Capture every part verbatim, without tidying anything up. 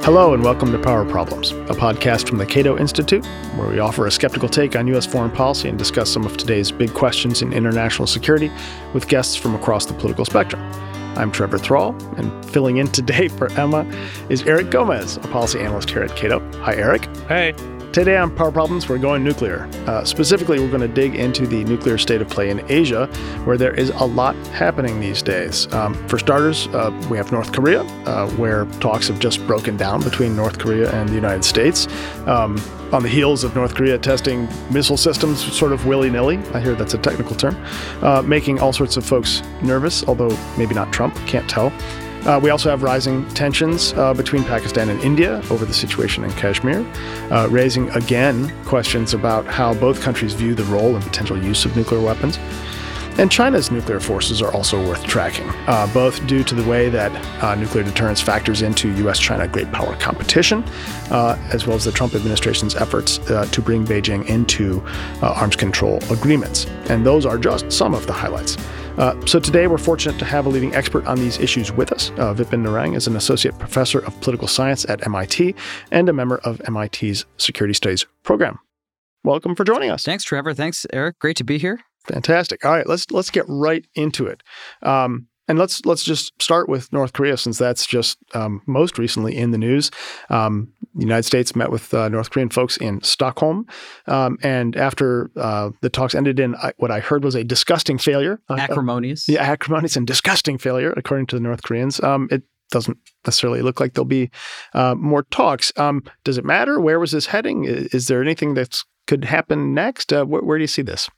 Hello and welcome to Power Problems, a podcast from the Cato Institute, where we offer a skeptical take on U S foreign policy and discuss some of today's big questions in international security with guests from across the political spectrum. I'm Trevor Thrall, and filling in today for Emma is Eric Gomez, a policy analyst here at Cato. Hi, Eric. Hey. Today on Power Problems, we're going nuclear. Uh, specifically, we're going to dig into the nuclear state of play in Asia, where there is a lot happening these days. Um, for starters, uh, we have North Korea, uh, where talks have just broken down between North Korea and the United States. Um, on the heels of North Korea testing missile systems sort of willy-nilly, I hear that's a technical term, uh, making all sorts of folks nervous, although maybe not Trump, can't tell. Uh, we also have rising tensions uh, between Pakistan and India over the situation in Kashmir, uh, raising again questions about how both countries view the role and potential use of nuclear weapons. And China's nuclear forces are also worth tracking, uh, both due to the way that uh, nuclear deterrence factors into U S China great power competition, uh, as well as the Trump administration's efforts uh, to bring Beijing into uh, arms control agreements. And those are just some of the highlights. Uh, so today we're fortunate to have a leading expert on these issues with us. Uh, Vipin Narang is an associate professor of political science at M I T and a member of M I T's Security Studies program. Welcome for joining us. Thanks, Trevor. Thanks, Eric. Great to be here. Fantastic. All right, let's let's get right into it. Um, and let's let's just start with North Korea, since that's just um, most recently in the news. Um, the United States met with uh, North Korean folks in Stockholm, um, and after uh, the talks ended in uh, what I heard was a disgusting failure. Acrimonious. Uh, yeah, acrimonious and disgusting failure, according to the North Koreans. Um, it doesn't necessarily look like there'll be uh, more talks. Um, does it matter? Where was this heading? Is, is there anything that could happen next? Uh, wh- where do you see this?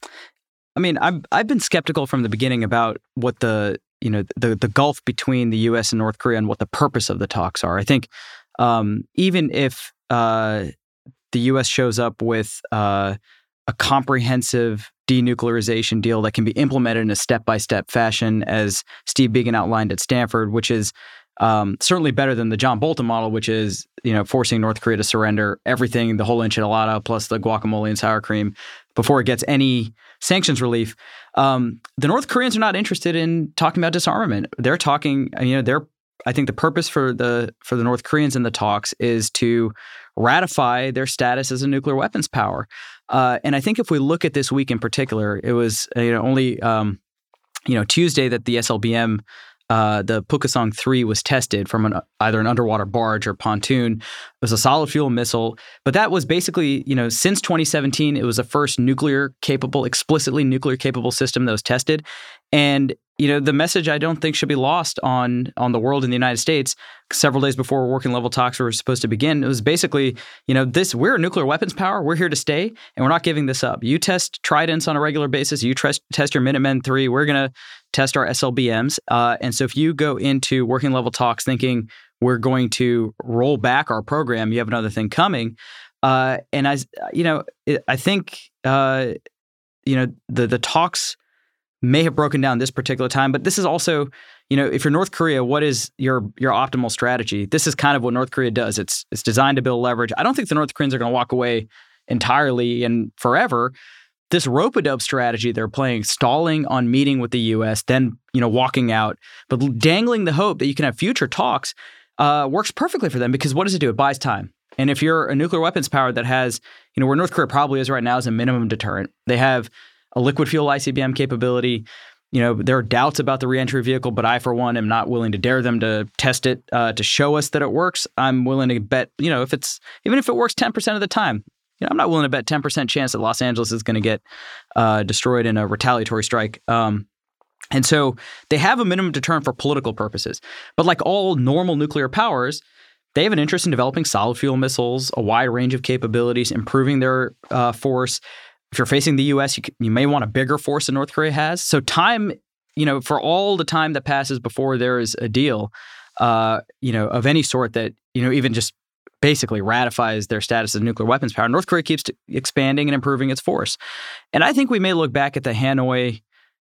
I mean, I've I've been skeptical from the beginning about what the you know the the gulf between the U S and North Korea and what the purpose of the talks are. I think um, even if uh, the U S shows up with uh, a comprehensive denuclearization deal that can be implemented in a step-by-step fashion, as Steve Biegun outlined at Stanford, which is um, certainly better than the John Bolton model, which is you know forcing North Korea to surrender everything, the whole enchilada plus the guacamole and sour cream, before it gets any sanctions relief. Um, the North Koreans are not interested in talking about disarmament. They're talking, you know, they're, I think the purpose for the for the North Koreans in the talks is to ratify their status as a nuclear weapons power. Uh, and I think if we look at this week in particular, it was, you know, only, um, you know, Tuesday that the S L B M, uh, the Pukasong three was tested from an, either an underwater barge or pontoon. It was a solid fuel missile, but that was basically, you know, since twenty seventeen, it was the first nuclear capable, explicitly nuclear capable system that was tested. And, you know, the message I don't think should be lost on on the world in the United States. Several days before working level talks were supposed to begin, it was basically, you know, this, we're a nuclear weapons power. We're here to stay, and we're not giving this up. You test Tridents on a regular basis. You test, test your Minutemen three. We're going to test our S L B Ms. Uh, and so if you go into working level talks thinking we're going to roll back our program, you have another thing coming. Uh, and I, you know, I think, uh, you know, the the talks may have broken down this particular time, but this is also, you know, if you're North Korea, what is your your optimal strategy? This is kind of what North Korea does. It's it's designed to build leverage. I don't think the North Koreans are going to walk away entirely and forever. This rope-a-dope strategy they're playing, stalling on meeting with the U S, then, you know, walking out, but dangling the hope that you can have future talks, uh, works perfectly for them, because what does it do? It buys time. And if you're a nuclear weapons power that has, you know, where North Korea probably is right now is a minimum deterrent. They have a liquid fuel I C B M capability. You know, there are doubts about the reentry vehicle, but I, for one, am not willing to dare them to test it uh, to show us that it works. I'm willing to bet, you know, if it's, even if it works ten percent of the time, you know, I'm not willing to bet ten percent chance that Los Angeles is going to get uh, destroyed in a retaliatory strike. Um, and so they have a minimum deterrent for political purposes. But like all normal nuclear powers, they have an interest in developing solid fuel missiles, a wide range of capabilities, improving their uh, force. If you're facing the U S, you, you may want a bigger force than North Korea has. So time, you know, for all the time that passes before there is a deal, uh, you know, of any sort that, you know, even just basically ratifies their status as nuclear weapons power, North Korea keeps expanding and improving its force. And I think we may look back at the Hanoi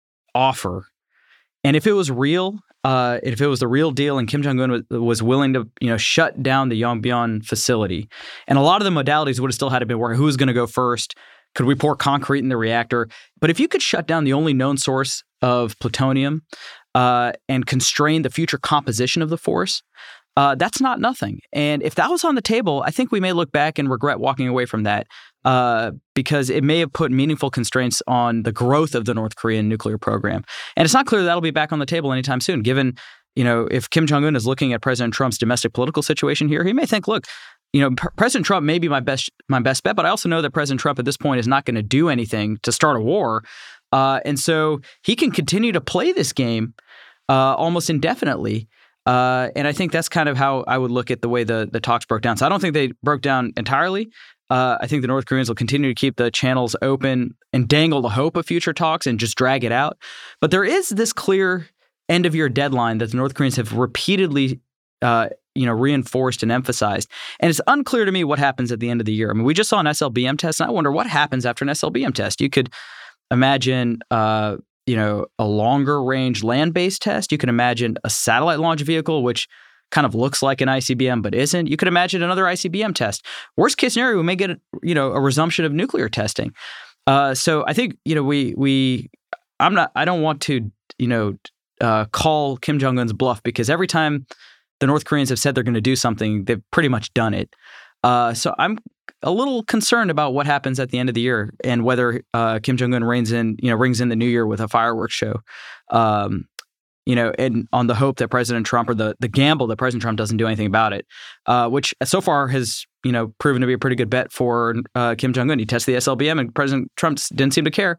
offer, and if it was real, uh, if it was the real deal and Kim Jong-un was, was willing to, you know, shut down the Yongbyon facility, and a lot of the modalities would have still had to be working. Who's going to go first? Could we pour concrete in the reactor? But if you could shut down the only known source of plutonium uh, and constrain the future composition of the force, Uh, that's not nothing. And if that was on the table, I think we may look back and regret walking away from that uh, because it may have put meaningful constraints on the growth of the North Korean nuclear program. And it's not clear that'll be back on the table anytime soon, given, you know, if Kim Jong-un is looking at President Trump's domestic political situation here, he may think, look, you know, P- President Trump may be my best my best bet, but I also know that President Trump at this point is not going to do anything to start a war. Uh, and so he can continue to play this game uh, almost indefinitely. Uh, and I think that's kind of how I would look at the way the, the talks broke down. So I don't think they broke down entirely. Uh, I think the North Koreans will continue to keep the channels open and dangle the hope of future talks and just drag it out. But there is this clear end-of-year deadline that the North Koreans have repeatedly uh, you know, reinforced and emphasized. And it's unclear to me what happens at the end of the year. I mean, we just saw an S L B M test, and I wonder what happens after an S L B M test. You could imagine uh, you know, a longer range land-based test. You can imagine a satellite launch vehicle, which kind of looks like an I C B M but isn't. You could imagine another I C B M test. Worst case scenario, we may get, you know, a resumption of nuclear testing. Uh, so I think, you know, we we I'm not I don't want to, you know, uh, call Kim Jong-un's bluff, because every time the North Koreans have said they're going to do something, they've pretty much done it. Uh, so I'm a little concerned about what happens at the end of the year and whether uh, Kim Jong-un reigns in, you know, rings in the new year with a fireworks show, um, you know, and on the hope that President Trump, or the the gamble that President Trump doesn't do anything about it, uh, which so far has, you know, proven to be a pretty good bet for uh, Kim Jong-un. He tested the S L B M and President Trump didn't seem to care.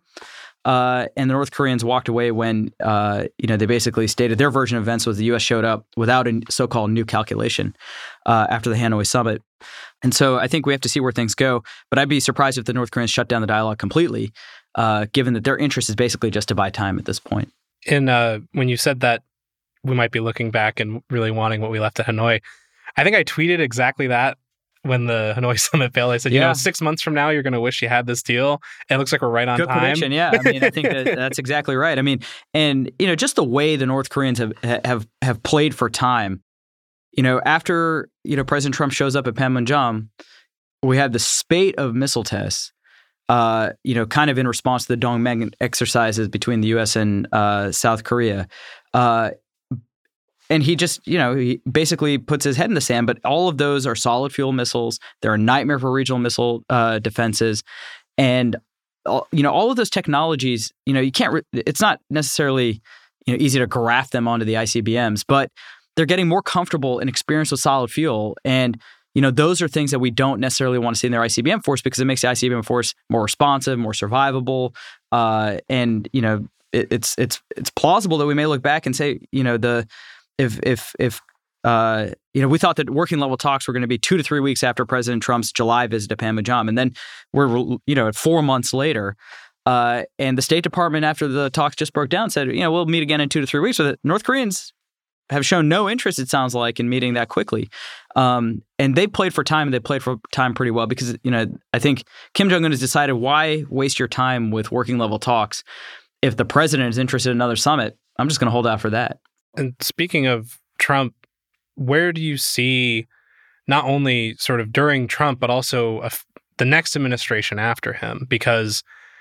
Uh, and the North Koreans walked away when, uh, you know, they basically stated their version of events was the U S showed up without a so-called new calculation uh, after the Hanoi summit. And so I think we have to see where things go. But I'd be surprised if the North Koreans shut down the dialogue completely, uh, given that their interest is basically just to buy time at this point. And uh, when you said that we might be looking back and really wanting what we left at Hanoi, I think I tweeted exactly that when the Hanoi summit failed. I said, yeah. you know, six months from now, you're going to wish you had this deal. It looks like we're right on Good time. prediction, yeah. I mean, I think that that's exactly right. I mean, and, you know, just the way the North Koreans have have have played for time. You know, after, you know, President Trump shows up at Panmunjom, we have the spate of missile tests, uh, you know, kind of in response to the Dongmeng exercises between the U S and uh, South Korea. Uh, and he just, you know, he basically puts his head in the sand, but all of those are solid fuel missiles. They're a nightmare for regional missile uh, defenses. And, you know, all of those technologies, you know, you can't, re- it's not necessarily, you know, easy to graft them onto the I C B Ms, but they're getting more comfortable and experienced with solid fuel. And, you know, those are things that we don't necessarily want to see in their I C B M force, because it makes the I C B M force more responsive, more survivable. Uh, and, you know, it, it's it's it's plausible that we may look back and say, you know, the if if if uh, you know, we thought that working level talks were going to be two to three weeks after President Trump's July visit to Panmunjom, and then we're, you know, at four months later. Uh, and the State Department, after the talks just broke down, said, you know, we'll meet again in two to three weeks. So the North Koreans have shown no interest, it sounds like, in meeting that quickly. Um, and they played for time, and they played for time pretty well, because, you know, I think Kim Jong-un has decided, why waste your time with working level talks? If the president is interested in another summit, I'm just going to hold out for that. And speaking of Trump, where do you see not only sort of during Trump, but also a, the next administration after him? Because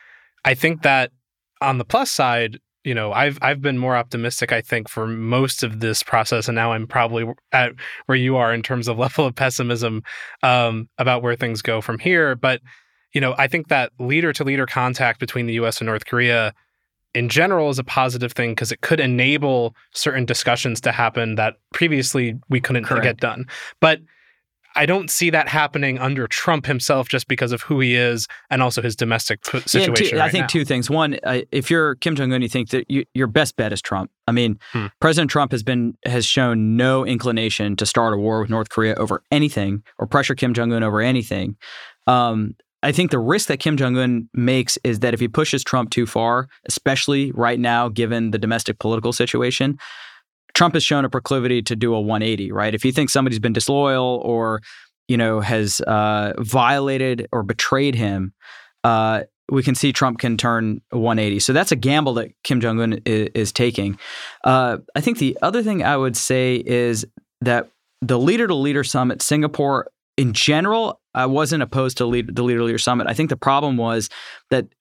I think that on the plus side, you know, I've I've been more optimistic, I think, for most of this process, and now I'm probably at where you are in terms of level of pessimism um, about where things go from here. But, you know, I think that leader-to-leader contact between the U S and North Korea in general is a positive thing, because it could enable certain discussions to happen that previously we couldn't Correct. get done. But I don't see that happening under Trump himself, just because of who he is and also his domestic p- situation. Yeah, two, right I think now. two things. One, uh, if you're Kim Jong-un, you think that you, your best bet is Trump. I mean, hmm. President Trump has been has shown no inclination to start a war with North Korea over anything, or pressure Kim Jong-un over anything. Um, I think the risk that Kim Jong-un makes is that if he pushes Trump too far, especially right now, given the domestic political situation, Trump has shown a proclivity to do a one eighty, right? If he thinks somebody's been disloyal or, you know, has uh, violated or betrayed him, uh, we can see Trump can turn one eighty. So that's a gamble that Kim Jong-un is, is taking. Uh, I think the other thing I would say is that the leader-to-leader summit, Singapore, in general, I wasn't opposed to lead, the leader-to-leader summit. I think the problem was that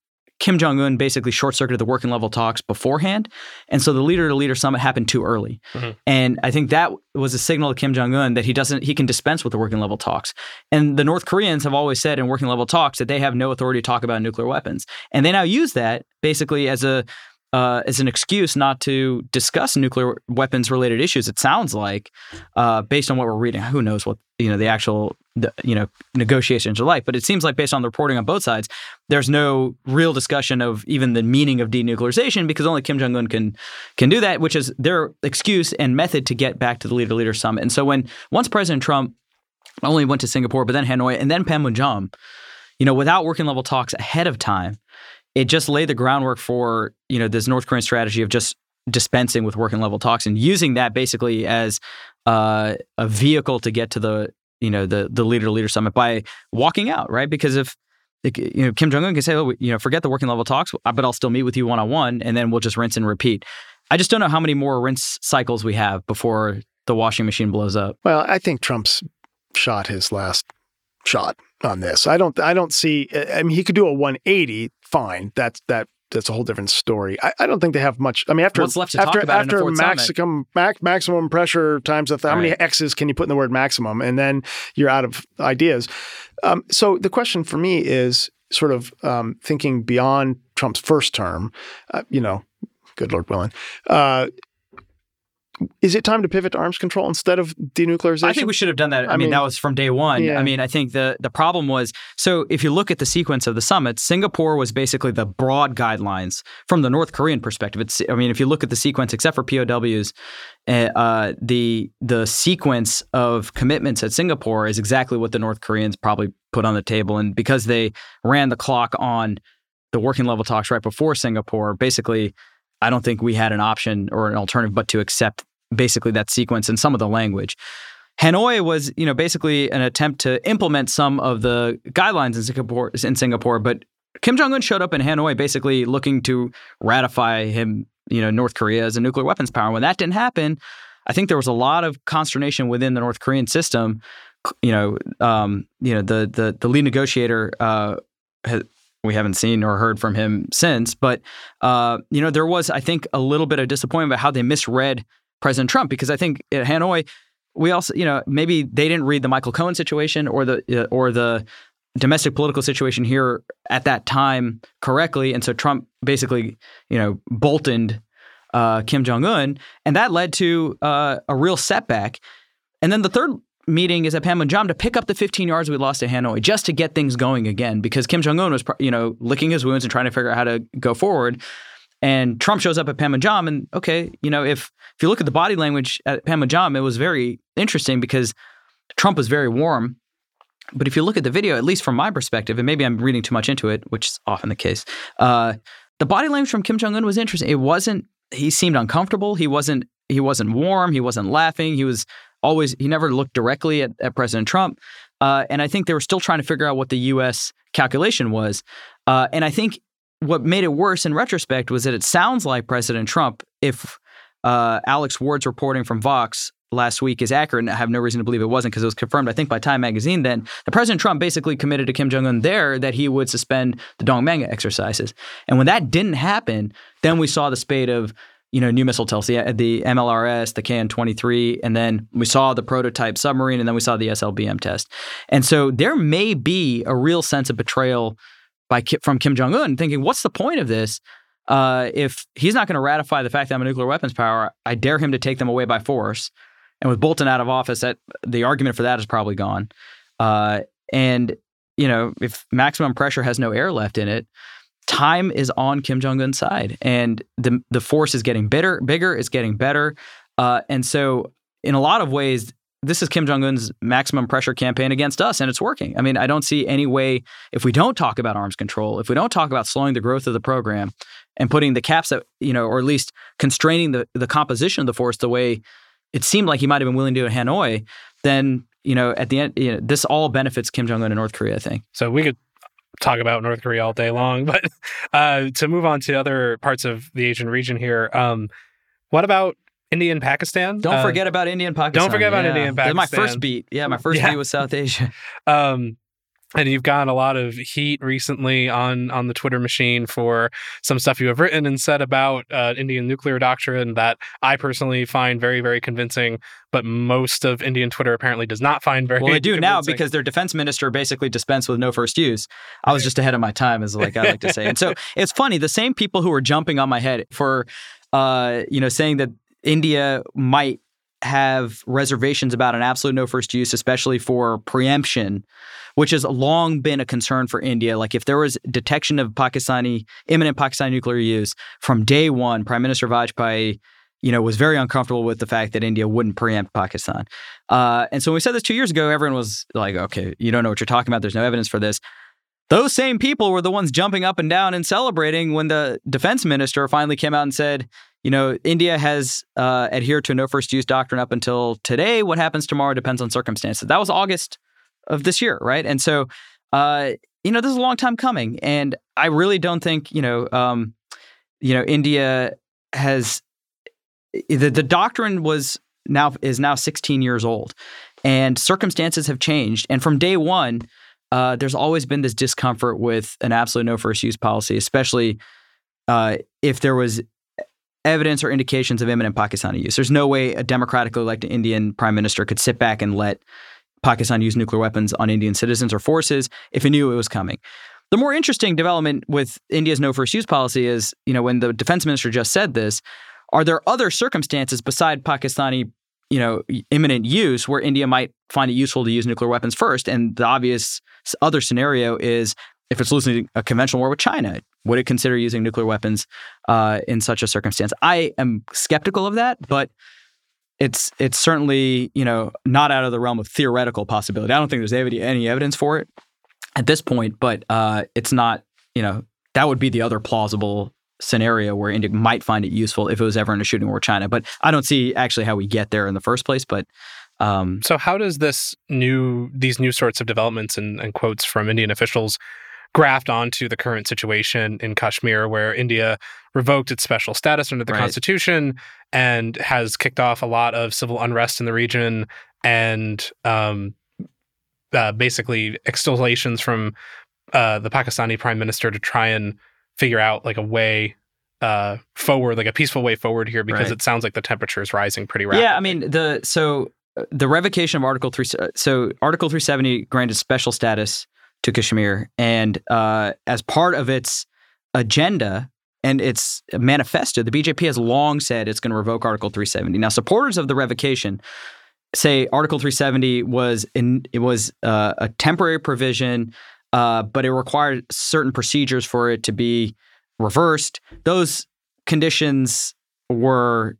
Kim Jong-un basically short-circuited the working level talks beforehand. And so the leader-to-leader summit happened too early. Mm-hmm. And I think that was a signal to Kim Jong-un that he doesn't, he can dispense with the working level talks. And the North Koreans have always said in working level talks that they have no authority to talk about nuclear weapons. And they now use that basically as a Uh, as an excuse not to discuss nuclear weapons related issues. It sounds like, uh, based on what we're reading, who knows what you know the actual the, you know negotiations are like. But it seems like based on the reporting on both sides, there's no real discussion of even the meaning of denuclearization because only Kim Jong Un can can do that, which is their excuse and method to get back to the leader-to-leader summit. And so when once President Trump not only went to Singapore but then Hanoi and then Panmunjom, you know, without working level talks ahead of time, it just laid the groundwork for, you know, this North Korean strategy of just dispensing with working level talks and using that basically as uh, a vehicle to get to the, you know, the the leader to leader summit by walking out, right? Because if, you know, Kim Jong Un can say, oh, you know, forget the working level talks, but I'll still meet with you one on one, and then we'll just rinse and repeat. I just don't know how many more rinse cycles we have before the washing machine blows up. Well, I think Trump's shot his last shot on this. I don't. I don't see. I mean, he could do a one eighty. Fine. That's that. That's a whole different story. I, I don't think they have much. I mean, after What's left to after talk about after in a Ford maximum max, maximum pressure times a th- how right. many X's can you put in the word maximum, and then you're out of ideas. Um, so the question for me is sort of um, thinking beyond Trump's first term. Uh, you know, good Lord willing. Uh, Is it time to pivot to arms control instead of denuclearization? I think we should have done that. I, I mean, mean, that was from day one. Yeah. I mean, I think the the problem was, so if you look at the sequence of the summit, Singapore was basically the broad guidelines from the North Korean perspective. It's, I mean, if you look at the sequence, except for P O Ws, uh, the the sequence of commitments at Singapore is exactly what the North Koreans probably put on the table. And because they ran the clock on the working level talks right before Singapore, basically, I don't think we had an option or an alternative but to accept basically that sequence and some of the language. Hanoi was, you know, basically an attempt to implement some of the guidelines in Singapore, in Singapore, but Kim Jong-un showed up in Hanoi basically looking to ratify him, you know, North Korea as a nuclear weapons power. When that didn't happen, I think there was a lot of consternation within the North Korean system. You know, um, you know, the the the lead negotiator uh, has, we haven't seen or heard from him since, but uh, you know, there was, I think, a little bit of disappointment about how they misread President Trump, because I think at Hanoi, we also, you know, maybe they didn't read the Michael Cohen situation or the uh, or the domestic political situation here at that time correctly, and so Trump basically, you know, bolted uh, Kim Jong-un, and that led to uh, a real setback. And then the third meeting is at Panmunjom to pick up the fifteen yards we lost at Hanoi, just to get things going again, because Kim Jong-un was, you know, licking his wounds and trying to figure out how to go forward. And Trump shows up at Panmunjom, and okay, you know, if if you look at the body language at Panmunjom, it was very interesting because Trump was very warm. But if you look at the video, at least from my perspective, and maybe I'm reading too much into it, which is often the case, uh, the body language from Kim Jong-un was interesting. It wasn't. He seemed uncomfortable. He wasn't. He wasn't warm. He wasn't laughing. He was always. He never looked directly at, at President Trump. Uh, and I think they were still trying to figure out what the U S calculation was. Uh, and I think what made it worse in retrospect was that it sounds like President Trump, if uh, Alex Ward's reporting from Vox last week is accurate, and I have no reason to believe it wasn't because it was confirmed, I think, by Time Magazine then, that President Trump basically committed to Kim Jong-un there that he would suspend the Dongmeng exercises. And when that didn't happen, then we saw the spate of, you know, new missile tests, the, the M L R S, the K N twenty-three, and then we saw the prototype submarine, and then we saw the S L B M test. And so there may be a real sense of betrayal by from Kim Jong-un, thinking, what's the point of this? Uh, if he's not going to ratify the fact that I'm a nuclear weapons power, I dare him to take them away by force. And with Bolton out of office, that the argument for that is probably gone. Uh, and, you know, if maximum pressure has no air left in it, time is on Kim Jong-un's side. And the the force is getting bitter, bigger, it's getting better. Uh, and so in a lot of ways, this is Kim Jong-un's maximum pressure campaign against us, and it's working. I mean, I don't see any way, if we don't talk about arms control, if we don't talk about slowing the growth of the program and putting the caps that, you know, or at least constraining the, the composition of the force the way it seemed like he might have been willing to do in Hanoi, then, you know, at the end, you know, this all benefits Kim Jong-un and North Korea, I think. So we could talk about North Korea all day long, but uh, to move on to other parts of the Asian region here, um, what about India and Pakistan? Don't uh, forget about India and Pakistan. Don't forget about yeah. India and Pakistan. My first beat. Yeah, my first yeah. beat was South Asia. Um, And you've gotten a lot of heat recently on, on the Twitter machine for some stuff you have written and said about uh, Indian nuclear doctrine that I personally find very, very convincing, but most of Indian Twitter apparently does not find very Well, they do convincing. now because their defense minister basically dispensed with no first use. I was just ahead of my time, as like I like to say. And so it's funny, the same people who were jumping on my head for, uh, you know, saying that India might have reservations about an absolute no first use, especially for preemption, which has long been a concern for India. Like if there was detection of Pakistani, imminent Pakistani nuclear use from day one, Prime Minister Vajpayee, you know, was very uncomfortable with the fact that India wouldn't preempt Pakistan. Uh, and so when we said this two years ago, everyone was like, okay, you don't know what you're talking about. There's no evidence for this. Those same people were the ones jumping up and down and celebrating when the defense minister finally came out and said, you know, India has uh, adhered to a no first use doctrine up until today. What happens tomorrow depends on circumstances. That was August of this year, right? And so, uh, you know, this is a long time coming. And I really don't think, you know, um, you know, India has, the, the doctrine was now, is now sixteen years old and circumstances have changed. And from day one, uh, there's always been this discomfort with an absolute no first use policy, especially uh, if there was evidence or indications of imminent Pakistani use. There's no way a democratically elected Indian prime minister could sit back and let Pakistan use nuclear weapons on Indian citizens or forces if it knew it was coming. The more interesting development with India's no first use policy is, you know, when the defense minister just said this, are there other circumstances beside Pakistani, you know, imminent use where India might find it useful to use nuclear weapons first? And the obvious other scenario is if it's losing a conventional war with China, would it consider using nuclear weapons uh, in such a circumstance? I am skeptical of that, but it's it's certainly, you know, not out of the realm of theoretical possibility. I don't think there's any, any evidence for it at this point, but uh, it's not, you know, that would be the other plausible scenario where India might find it useful if it was ever in a shooting war with China. But I don't see actually how we get there in the first place. But um, so how does this new these new sorts of developments and, and quotes from Indian officials graft onto the current situation in Kashmir, where India revoked its special status under the right. constitution and has kicked off a lot of civil unrest in the region and um, uh, basically extolations from uh, the Pakistani prime minister to try and figure out like a way uh, forward, like a peaceful way forward here, because right. it sounds like the temperature is rising pretty rapidly. Yeah, I mean, the so the revocation of Article three, so Article three seventy granted special status to Kashmir, and uh, as part of its agenda and its manifesto, the B J P has long said it's going to revoke Article three seventy. Now, supporters of the revocation say Article three seventy was in, it was uh, a temporary provision, uh, but it required certain procedures for it to be reversed. Those conditions were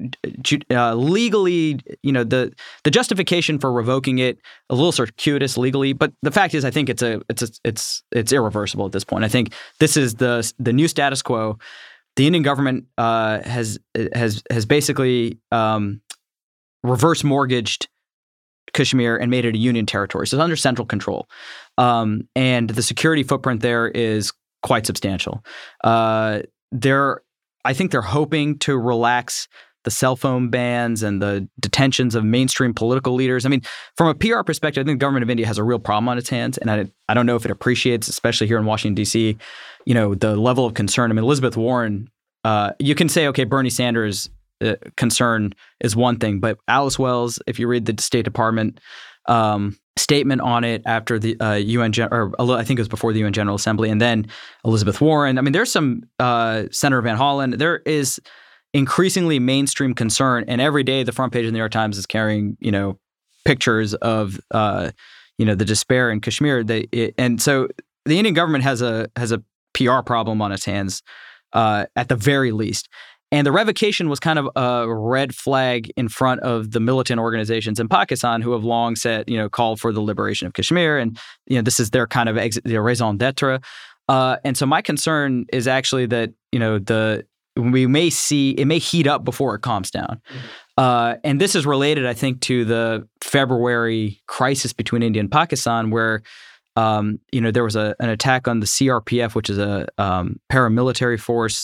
Uh, legally, you know, the the justification for revoking it a little circuitous legally, but the fact is, I think it's a it's a, it's it's irreversible at this point. I think this is the the new status quo. The Indian government uh, has has has basically um, reverse mortgaged Kashmir and made it a union territory, so it's under central control, um, and the security footprint there is quite substantial. Uh, they're, I think, they're hoping to relax the cell phone bans and the detentions of mainstream political leaders. I mean, from a P R perspective, I think the government of India has a real problem on its hands. And I, I don't know if it appreciates, especially here in Washington, D C, you know, the level of concern. I mean, Elizabeth Warren, uh, you can say, okay, Bernie Sanders' uh, concern is one thing, but Alice Wells, if you read the State Department um, statement on it after the uh, U N, Gen- or I think it was before the U N General Assembly, and then Elizabeth Warren. I mean, there's some uh, Senator Van Hollen. There is increasingly mainstream concern, and every day the front page of the New York Times is carrying, you know, pictures of, uh, you know, the despair in Kashmir. They, it, and so the Indian government has a has a P R problem on its hands, uh, at the very least. And the revocation was kind of a red flag in front of the militant organizations in Pakistan who have long said, you know, called for the liberation of Kashmir, and you know, this is their kind of ex- their raison d'etre. Uh, and so my concern is actually that, you know, the we may see it may heat up before it calms down. Mm-hmm. Uh, and this is related, I think, to the February crisis between India and Pakistan, where, um, you know, there was a, an attack on the C R P F, which is a um, paramilitary force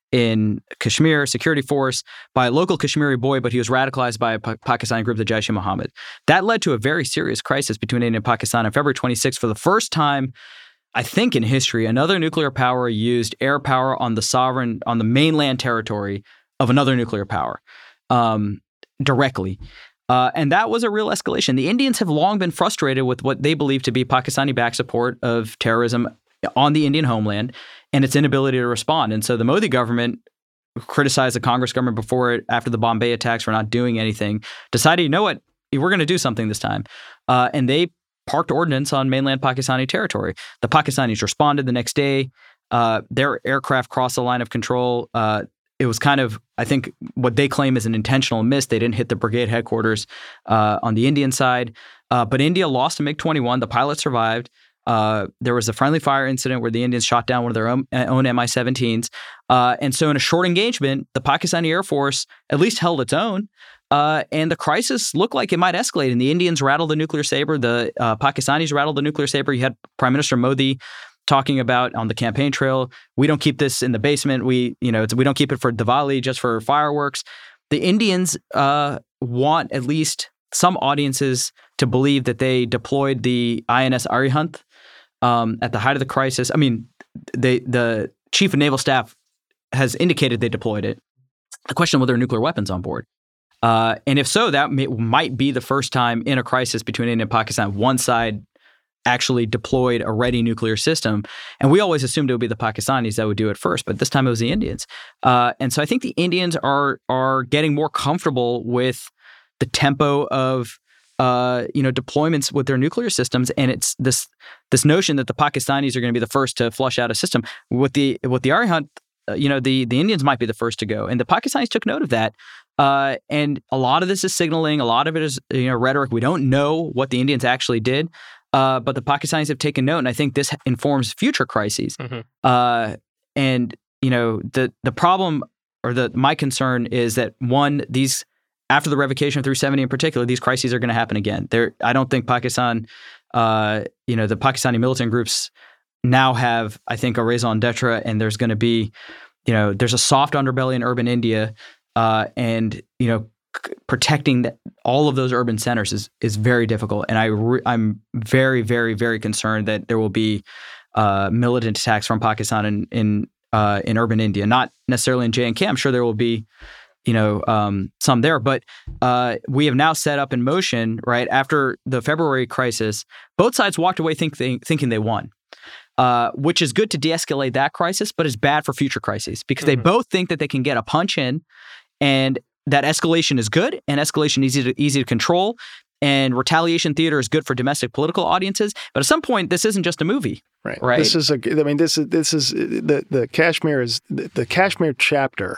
in Kashmir security force by a local Kashmiri boy, but he was radicalized by a pa- Pakistani group, the Jaish-e-Mohammed. That led to a very serious crisis between India and Pakistan. On February twenty-sixth, for the first time, I think in history, another nuclear power used air power on the sovereign, on the mainland territory of another nuclear power um, directly. Uh, and that was a real escalation. The Indians have long been frustrated with what they believe to be Pakistani-backed support of terrorism on the Indian homeland and its inability to respond. And so the Modi government criticized the Congress government before it, after the Bombay attacks, for not doing anything, decided, you know what, we're going to do something this time. Uh, and they parked ordnance on mainland Pakistani territory. The Pakistanis responded the next day. Uh, their aircraft crossed the line of control. Uh, It was kind of, I think, what they claim is an intentional miss. They didn't hit the brigade headquarters uh, on the Indian side. Uh, but India lost a MiG twenty-one. The pilot survived. Uh, there was a friendly fire incident where the Indians shot down one of their own, own M I seventeens. Uh, and so in a short engagement, the Pakistani Air Force at least held its own. Uh, and the crisis looked like it might escalate. And the Indians rattled the nuclear saber. The uh, Pakistanis rattled the nuclear saber. You had Prime Minister Modi talking about on the campaign trail, we don't keep this in the basement. We, you know, it's, we don't keep it for Diwali, just for fireworks. The Indians uh, want at least some audiences to believe that they deployed the I N S Arihant um, at the height of the crisis. I mean, they, the chief of naval staff has indicated they deployed it. The question whether nuclear weapons on board. Uh, and if so, that may, might be the first time in a crisis between India and Pakistan, one side actually deployed a ready nuclear system. And we always assumed it would be the Pakistanis that would do it first, but this time it was the Indians. Uh, and so I think the Indians are are getting more comfortable with the tempo of uh, you know deployments with their nuclear systems, and it's this this notion that the Pakistanis are going to be the first to flush out a system. With the with the Arihant, uh, you know the the Indians might be the first to go, and the Pakistanis took note of that. Uh, and a lot of this is signaling. A lot of it is you know rhetoric. We don't know what the Indians actually did. Uh, but the Pakistanis have taken note, and I think this informs future crises. Mm-hmm. Uh, and you know, the the problem, or the my concern is that one, these after the revocation of three seventy in particular, these crises are going to happen again. There, I don't think Pakistan, uh, you know, the Pakistani militant groups now have, I think, a raison d'etre, and there's going to be, you know, there's a soft underbelly in urban India, uh, and you know. Protecting the, all of those urban centers is is very difficult, and I re, I'm very very very concerned that there will be uh, militant attacks from Pakistan in in uh, in urban India, not necessarily in J and K. I'm sure there will be, you know, um, some there, but uh, we have now set up in motion right after the February crisis. Both sides walked away think they, thinking they won. Uh, which is good to de-escalate that crisis, but is bad for future crises because mm-hmm. they both think that they can get a punch in, and that escalation is good, and escalation is easy to, easy to control, and retaliation theater is good for domestic political audiences. But at some point, this isn't just a movie, right? Right. This is a. I mean, this is this is the the Kashmir is the, the Kashmir chapter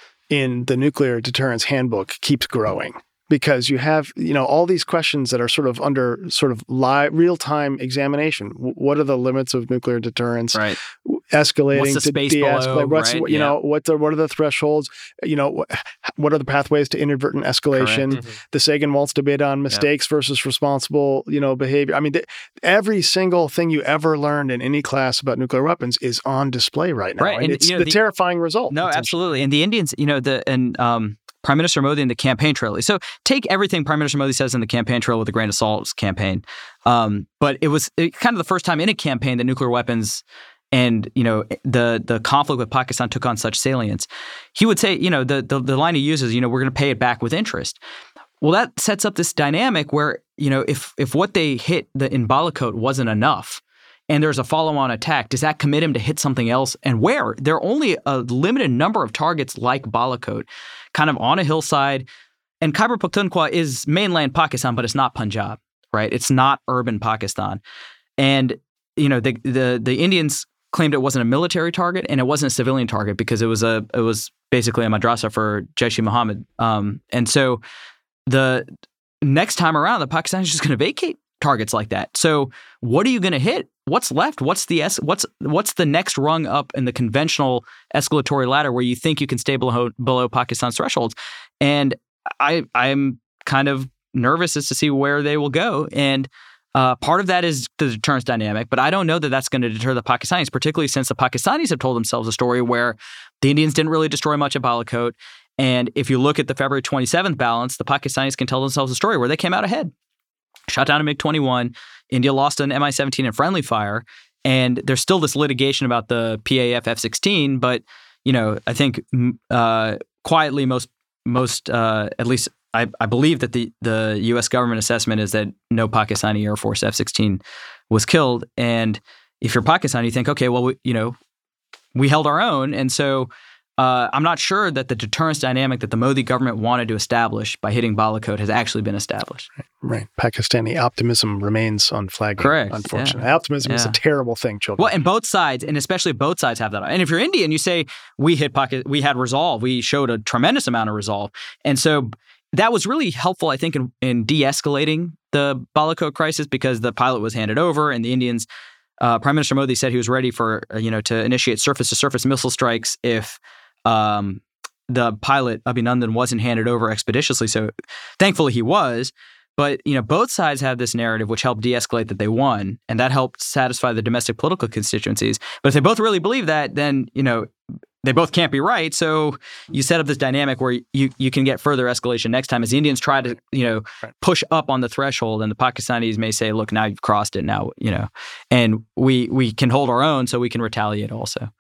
in the Nuclear Deterrence Handbook keeps growing because you have you know all these questions that are sort of under sort of live real time examination. What are the limits of nuclear deterrence? Right. Escalating What's the to space de-escalate. below, What's right? you yeah. know what the what are the thresholds? You know what, what are the pathways to inadvertent escalation? Mm-hmm. The Sagan-Waltz debate on mistakes yep. versus responsible you know behavior. I mean, th- every single thing you ever learned in any class about nuclear weapons is on display right now, right. and, and it's you know, the, the terrifying result. No, absolutely. And the Indians, you know, the and um, Prime Minister Modi in the campaign trail. So take everything Prime Minister Modi says in the campaign trail with a grain of salt. Campaign, um, but it was it, kind of the first time in a campaign that nuclear weapons. And, you know, the the conflict with Pakistan took on such salience. He would say, you know, the the, the line he uses, you know, we're going to pay it back with interest. Well, that sets up this dynamic where, you know, if if what they hit the, in Balakot wasn't enough and there's a follow-on attack, does that commit him to hit something else? And where? There are only a limited number of targets like Balakot, kind of on a hillside. And Khyber Pakhtunkhwa is mainland Pakistan, but it's not Punjab, right? It's not urban Pakistan. And, you know, the the the Indians claimed it wasn't a military target and it wasn't a civilian target because it was a it was basically a madrasa for Jaish-e-Mohammed. Um, and so the next time around, the Pakistanis are just going to vacate targets like that. So what are you going to hit? What's left? What's the es- what's what's the next rung up in the conventional escalatory ladder where you think you can stay below below Pakistan's thresholds? And I I'm kind of nervous as to see where they will go. And Uh, part of that is the deterrence dynamic, but I don't know that that's going to deter the Pakistanis, particularly since the Pakistanis have told themselves a story where the Indians didn't really destroy much at Balakot. And if you look at the February twenty-seventh balance, the Pakistanis can tell themselves a story where they came out ahead. Shot down a MiG twenty-one. India lost an M I seventeen in friendly fire. And there's still this litigation about the P A F F sixteen. But, you know, I think uh, quietly most, most uh, at least I, I believe that the, the U S government assessment is that no Pakistani Air Force F sixteen was killed. And if you're Pakistan, you think, okay, well, we, you know, we held our own. And so uh, I'm not sure that the deterrence dynamic that the Modi government wanted to establish by hitting Balakot has actually been established. Right. right. Pakistani optimism remains unflagging. Correct. Unfortunately. Yeah. Optimism yeah. is a terrible thing, children. Well, and both sides, and especially both sides have that. And if you're Indian, you say, we hit Pakistan, we had resolve. We showed a tremendous amount of resolve. And so that was really helpful, I think, in, in de-escalating the Balakot crisis because the pilot was handed over and the Indians, uh, Prime Minister Modi said he was ready for, you know, to initiate surface-to-surface missile strikes if um, the pilot, Abhinandan, wasn't handed over expeditiously. So thankfully he was. But, you know, both sides have this narrative which helped de-escalate that they won, and that helped satisfy the domestic political constituencies. But if they both really believe that, then, you know, they both can't be right. So you set up this dynamic where you, you can get further escalation next time as the Indians try to, you know, right. push up on the threshold, and the Pakistanis may say, look, now you've crossed it now, you know, and we we can hold our own so we can retaliate also.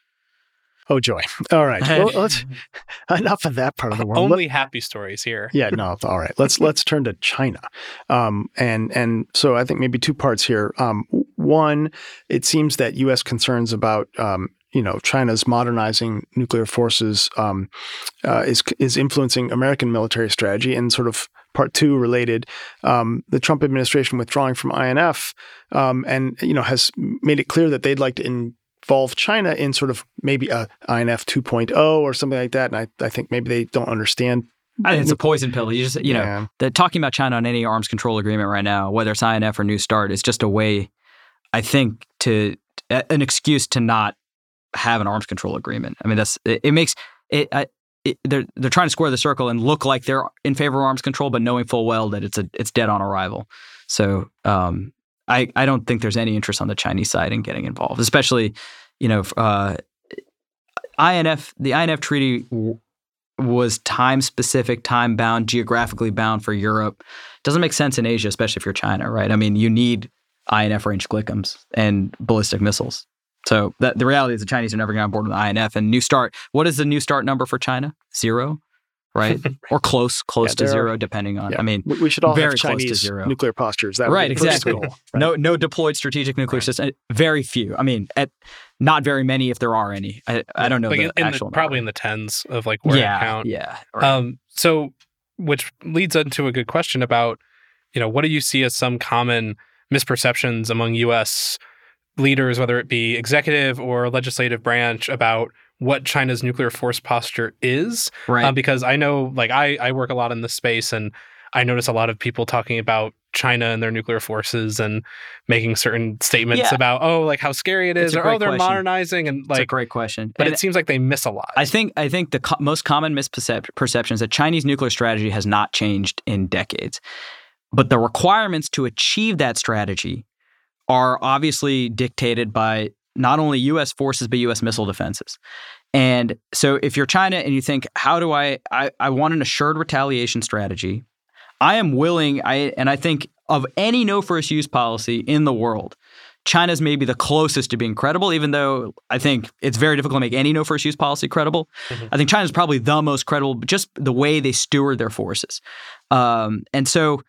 Oh, joy. All right. Well, let's enough of that part of the world. Only Let, happy stories here. yeah, no, all right. Let's let's turn to China. Um, and and so I think maybe two parts here. Um, one, it seems that U S concerns about um, you know, China's modernizing nuclear forces um, uh, is is influencing American military strategy. And sort of part two related, um, the Trump administration withdrawing from I N F um, and, you know, has made it clear that they'd like to involve China in sort of maybe a I N F two point oh or something like that. And I, I think maybe they don't understand. I think it's a poison pill. You just, you know, Yeah. the, talking about China on any arms control agreement right now, whether it's I N F or New START, is just a way, I think, to an excuse to not have an arms control agreement. I mean, that's it, it makes it, I, it. They're they're trying to square the circle and look like they're in favor of arms control, but knowing full well that it's a it's dead on arrival. So um, I I don't think there's any interest on the Chinese side in getting involved, especially you know uh, I N F. The I N F treaty w- was time specific, time bound, geographically bound for Europe. Doesn't make sense in Asia, especially if you're China, right? I mean, you need I N F range G L I C Ms and ballistic missiles. So that, the reality is the Chinese are never going to on board with the I N F. And New START, what is the New START number for China? Zero, right? Or close, close Yeah, to there zero, are- depending on, Yeah. I mean, we, we should all very have close to Chinese zero. nuclear postures. That would right, be the first exactly. goal, right? No, no deployed strategic nuclear Right. system. Very few. I mean, at not very many, if there are any. I, I don't know Like the in, in actual the, probably in number. the tens of like where yeah, it count. yeah. Right. Um, so, which leads into a good question about, you know, what do you see as some common misperceptions among U S leaders, whether it be executive or legislative branch, about what China's nuclear force posture is? right. Um, because I know, like, I, I work a lot in this space, and I notice a lot of people talking about China and their nuclear forces and making certain statements Yeah. about, oh, like how scary it It's is, a or great oh, they're question. modernizing, and It's a like, great question. but And it seems like they miss a lot. I think I think the co- most common misperception is that Chinese nuclear strategy has not changed in decades. But the requirements to achieve that strategy are obviously dictated by not only U S forces, but U S missile defenses. And so if you're China and you think, how do I, I, I want an assured retaliation strategy, I am willing, I and I think of any no first use policy in the world, China's maybe the closest to being credible, even though I think it's very difficult to make any no first use policy credible. Mhm. I think China's probably the most credible, just the way they steward their forces. Um, and so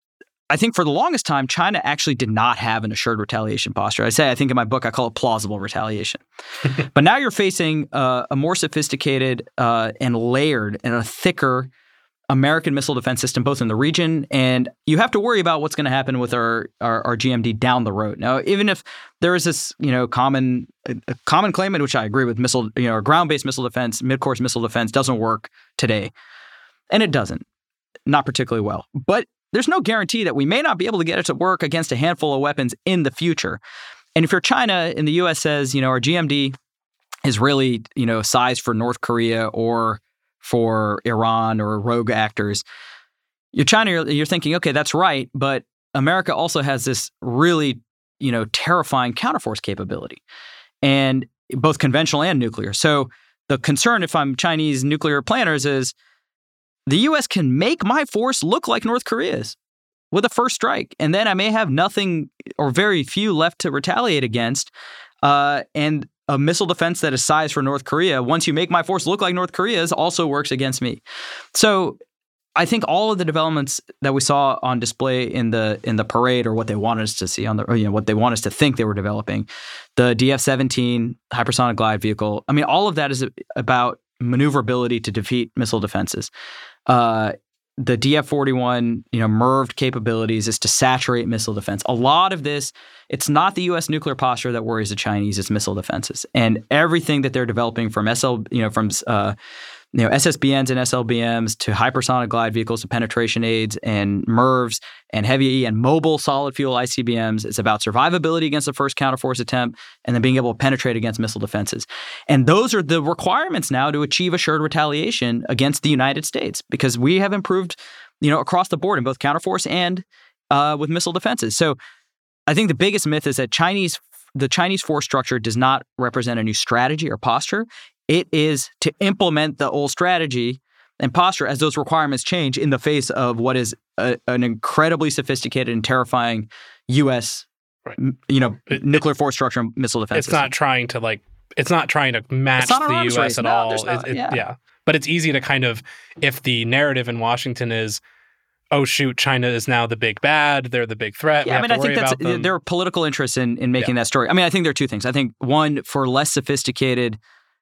I think for the longest time, China actually did not have an assured retaliation posture. I say, I think in my book, I call it plausible retaliation. But now you're facing uh, a more sophisticated uh, and layered and a thicker American missile defense system, both in the region, and you have to worry about what's going to happen with our, our our G M D down the road. Now, even if there is this, you know, common a common claimant, which I agree with, missile, you know, ground-based missile defense, mid-course missile defense doesn't work today, and it doesn't, not particularly well. But there's no guarantee that we may not be able to get it to work against a handful of weapons in the future. And if you're China and the U S says, you know, our G M D is really, you know, sized for North Korea or for Iran or rogue actors, you're China, you're, you're thinking, okay, that's right, but America also has this really, you know, terrifying counterforce capability, and both conventional and nuclear. So the concern, if I'm Chinese nuclear planners, is the U S can make my force look like North Korea's with a first strike, and then I may have nothing or very few left to retaliate against. Uh, and a missile defense that is sized for North Korea, once you make my force look like North Korea's, also works against me. So I think all of the developments that we saw on display in the in the parade, or what they wanted us to see on the, or, you know, what they want us to think they were developing, the D F seventeen hypersonic glide vehicle. I mean, all of that is about maneuverability to defeat missile defenses. Uh, the D F forty-one, you know, M I R V capabilities is to saturate missile defense. A lot of this, it's not the U S nuclear posture that worries the Chinese; it's missile defenses, and everything that they're developing from S L, you know, from uh, you know, S S B Ns and S L B Ms to hypersonic glide vehicles to penetration aids and M I R Vs and heavy E and mobile solid fuel I C B Ms. It's about survivability against the first counterforce attempt and then being able to penetrate against missile defenses. And those are the requirements now to achieve assured retaliation against the United States, because we have improved, you know, across the board in both counterforce and uh, with missile defenses. So I think the biggest myth is that Chinese, the Chinese force structure does not represent a new strategy or posture. It is to implement the old strategy and posture as those requirements change in the face of what is a, an incredibly sophisticated and terrifying U S, right. you know, it, nuclear force structure and missile defense. It's system. not trying to like, it's not trying to match the U S race. at no, all. Not, it, it, yeah. yeah. But it's easy to kind of, if the narrative in Washington is, oh shoot, China is now the big bad, they're the big threat. Yeah, we I have mean, to I worry think that's, about them. there are political interests in, in making yeah. that story. I mean, I think there are two things. I think one, for less sophisticated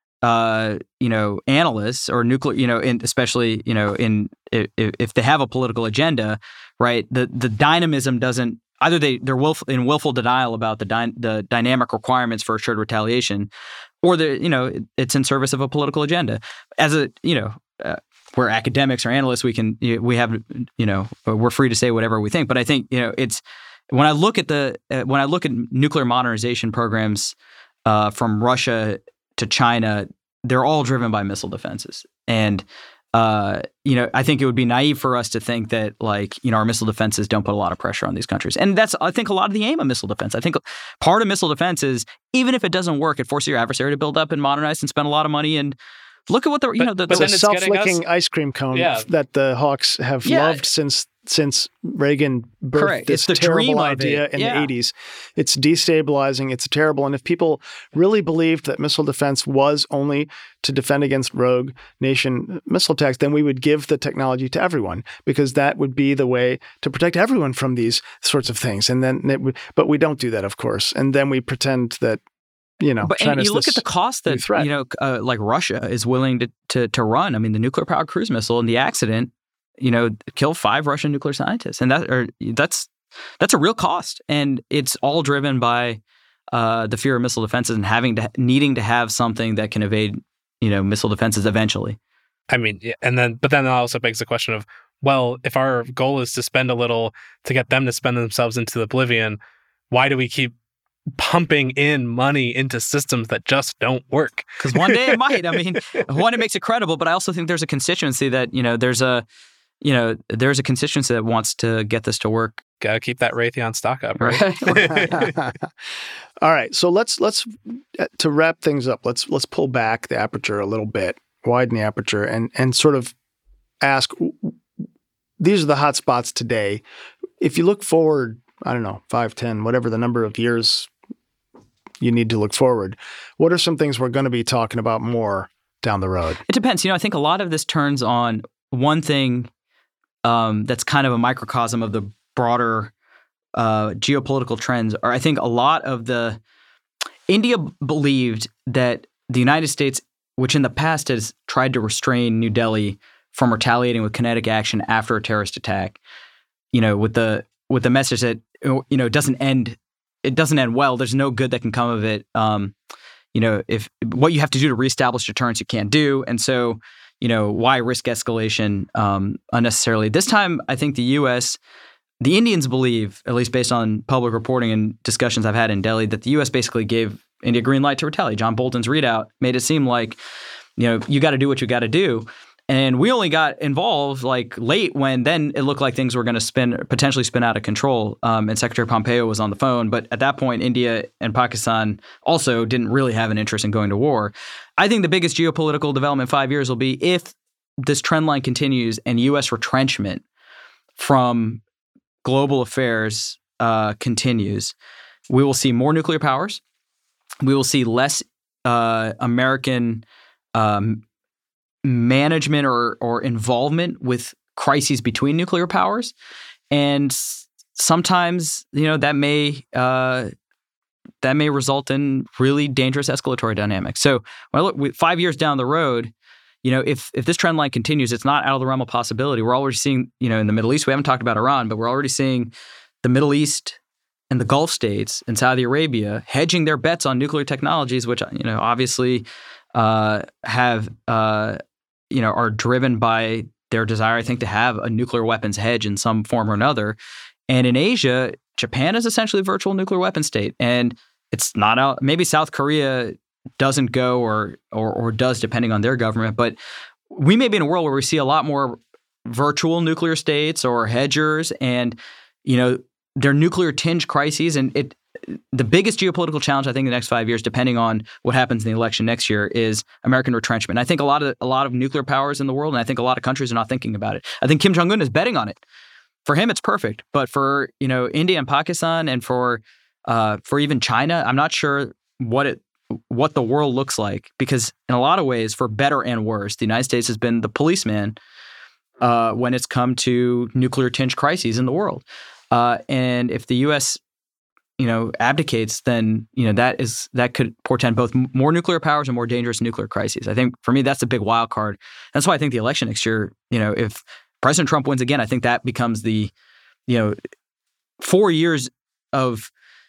Uh, you know, analysts or nuclear, you know, in, especially, you know, in if, if they have a political agenda, right? The the dynamism doesn't either they they're willf, in willful denial about the dy, the dynamic requirements for assured retaliation, or the you know it, it's in service of a political agenda. As a you know, uh, we're academics or analysts, we can we have you know we're free to say whatever we think. But I think you know it's when I look at the uh, when I look at nuclear modernization programs uh, from Russia to China, they're all driven by missile defenses. And, uh, you know, I think it would be naive for us to think that, like, you know, our missile defenses don't put a lot of pressure on these countries. And that's, I think, a lot of the aim of missile defense. I think part of missile defense is, even if it doesn't work, it forces your adversary to build up and modernize and spend a lot of money. And look at what the, you but, know, the, but the then self-flicking ice cream cone yeah. that the Hawks have yeah. loved since since Reagan birthed Correct. this it's the terrible dream idea it. in yeah. the eighties. It's destabilizing. It's terrible. And if people really believed that missile defense was only to defend against rogue nation missile attacks, then we would give the technology to everyone, because that would be the way to protect everyone from these sorts of things. And then, it would, but we don't do that, of course. And then we pretend that, you know, but and you look at the cost that, you know, uh, like Russia is willing to, to to run. I mean, the nuclear powered cruise missile and the accident, you know, killed five Russian nuclear scientists, and that or that's that's a real cost, and it's all driven by uh, the fear of missile defenses and having to needing to have something that can evade, you know, missile defenses eventually. I mean, yeah, and then but then that also begs the question of, well, if our goal is to spend a little to get them to spend themselves into oblivion, why do we keep pumping in money into systems that just don't work? Because one day it might. I mean, one, it makes it credible, but I also think there's a constituency that, you know, there's a, you know, there's a constituency that wants to get this to work. Gotta keep that Raytheon stock up, right? right. All right. So let's let's to wrap things up. Let's let's pull back the aperture a little bit, widen the aperture, and and sort of ask. These are the hot spots today. If you look forward, I don't know, five, ten, whatever the number of years you need to look forward, what are some things we're going to be talking about more down the road? It depends. You know, I think a lot of this turns on one thing um, that's kind of a microcosm of the broader uh, geopolitical trends. Or I think a lot of the India believed that the United States, which in the past has tried to restrain New Delhi from retaliating with kinetic action after a terrorist attack, you know, with the with the message that, you know, it doesn't end, it doesn't end well. There's no good that can come of it. Um, you know, if what you have to do to reestablish deterrence, you can't do. And so, you know, why risk escalation um, unnecessarily? This time, I think the U S, the Indians believe, at least based on public reporting and discussions I've had in Delhi, that the U S basically gave India green light to retaliate. John Bolton's readout made it seem like, you know, you got to do what you got to do. And we only got involved like late when then it looked like things were going to spin, potentially spin out of control. Um, and Secretary Pompeo was on the phone. But at that point, India and Pakistan also didn't really have an interest in going to war. I think the biggest geopolitical development in five years will be if this trend line continues and U S retrenchment from global affairs uh, continues. We will see more nuclear powers. We will see less uh, American um management or or involvement with crises between nuclear powers, and sometimes you know that may uh, that may result in really dangerous escalatory dynamics. So when I look five years down the road, you know if if this trend line continues, it's not out of the realm of possibility. We're already seeing you know in the Middle East. We haven't talked about Iran, but we're already seeing the Middle East and the Gulf states and Saudi Arabia hedging their bets on nuclear technologies, which you know obviously uh, have. Uh, you know, are driven by their desire, I think, to have a nuclear weapons hedge in some form or another. And in Asia, Japan is essentially a virtual nuclear weapon state. And it's not out, maybe South Korea doesn't go or, or or does depending on their government, but we may be in a world where we see a lot more virtual nuclear states or hedgers and, you know, their nuclear tinge crises. And it the biggest geopolitical challenge, I think, in the next five years, depending on what happens in the election next year, is American retrenchment. I think a lot of a lot of nuclear powers in the world, and I think a lot of countries are not thinking about it. I think Kim Jong-un is betting on it. For him, it's perfect. But for you know India and Pakistan, and for uh, for even China, I'm not sure what it what the world looks like, because in a lot of ways, for better and worse, the United States has been the policeman uh, when it's come to nuclear tinge crises in the world. Uh, and if the U S you know, abdicates, then, you know, that is that could portend both more nuclear powers and more dangerous nuclear crises. I think for me, that's a big wild card. That's why I think the election next year, you know, if President Trump wins again, I think that becomes the, you know, four years of,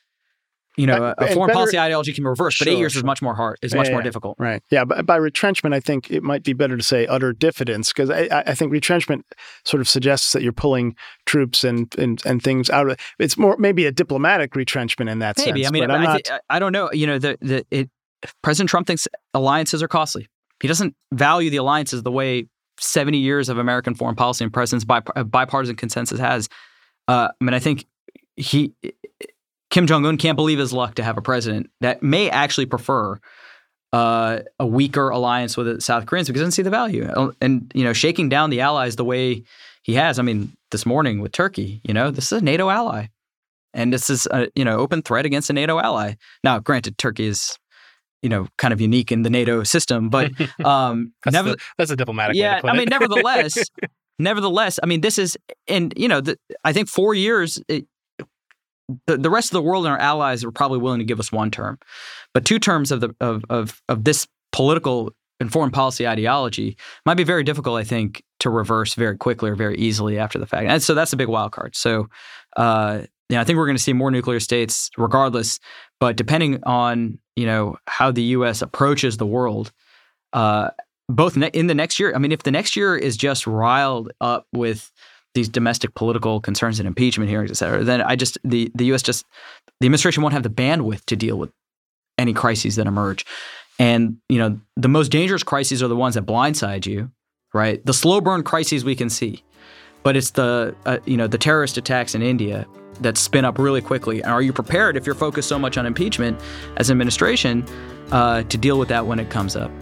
you know, a, a foreign better, policy ideology can be reversed, but sure, eight years sure. is much more hard, is much yeah, more yeah. difficult. Right. Yeah. But by retrenchment, I think it might be better to say utter diffidence, because I, I think retrenchment sort of suggests that you're pulling troops and and, and things out of it. It's more maybe a diplomatic retrenchment in that maybe. sense. Maybe. I mean, but I'm I, not... th- I don't know. You know, the the it, President Trump thinks alliances are costly. He doesn't value the alliances the way seventy years of American foreign policy and president's bip- bipartisan consensus has. Uh, I mean, I think he. Kim Jong-un can't believe his luck to have a president that may actually prefer uh, a weaker alliance with the South Koreans because he doesn't see the value. And, you know, shaking down the allies the way he has, I mean, this morning with Turkey, you know, this is a NATO ally. And this is a, you know, open threat against a NATO ally. Now, granted, Turkey is, you know, kind of unique in the NATO system, but um, that's, never, the, that's a diplomatic yeah, way to put I it. mean, nevertheless, nevertheless, I mean, this is, and, you know, the, I think four years, it, The, the rest of the world and our allies are probably willing to give us one term, but two terms of the of of of this political and foreign policy ideology might be very difficult, I think, to reverse very quickly or very easily after the fact. And so that's a big wild card. So, uh, yeah, I think we're going to see more nuclear states regardless, but depending on you know how the U S approaches the world, uh, both ne- in the next year. I mean, if the next year is just riled up with these domestic political concerns and impeachment hearings, et cetera, then I just, the, the U S just, the administration won't have the bandwidth to deal with any crises that emerge. And, you know, the most dangerous crises are the ones that blindside you, right? The slow burn crises we can see, but it's the, uh, you know, the terrorist attacks in India that spin up really quickly. And are you prepared, if you're focused so much on impeachment as an administration, uh, to deal with that when it comes up?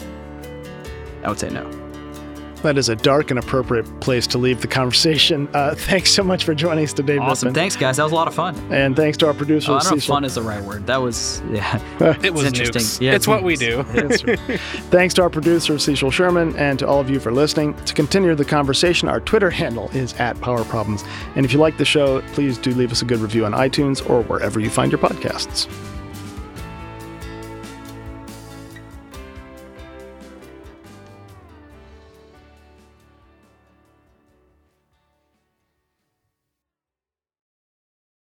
I would say no. That is a dark and appropriate place to leave the conversation. Uh, thanks so much for joining us today, Awesome. Vipin. Thanks, guys. That was a lot of fun. And thanks to our producer, oh, I don't know Cecil. if fun is the right word. That was, yeah. It was interesting. nukes. Yeah, it's what we do. Thanks to our producer, Cecil Sherman, and to all of you for listening. To continue the conversation, our Twitter handle is at Power Problems. And if you like the show, please do leave us a good review on iTunes or wherever you find your podcasts.